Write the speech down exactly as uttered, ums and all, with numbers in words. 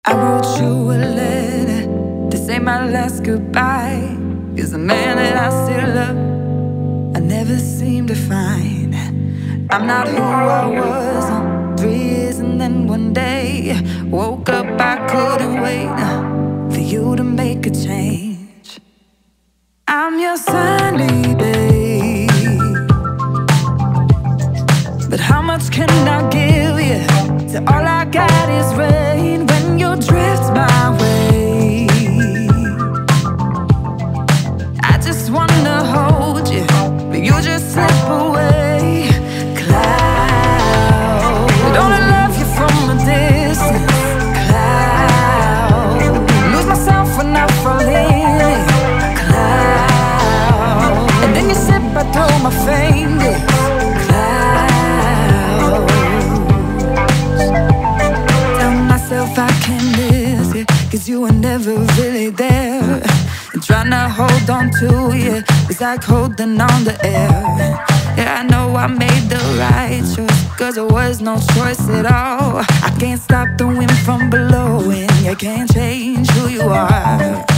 I wrote you a letter to say my last goodbye. Is the man that I still love, I never seem to find. I'm not who I was on three years and then one day woke up, I couldn't wait for you to make a change. I'm your sunny babe, but how much can I give you? To all I got is rain when you drift my way. I just wanna hold you, but you just slip away. Cloud, don't love you from a distance. Cloud, lose myself when I fall in. Cloud, and then you slip right through my fingers. I can miss you, cause you were never really there. And trying to hold on to you is like holding on to air. Yeah, I know I made the right choice, cause there was no choice at all. I can't stop the wind from blowing, you can't change who you are.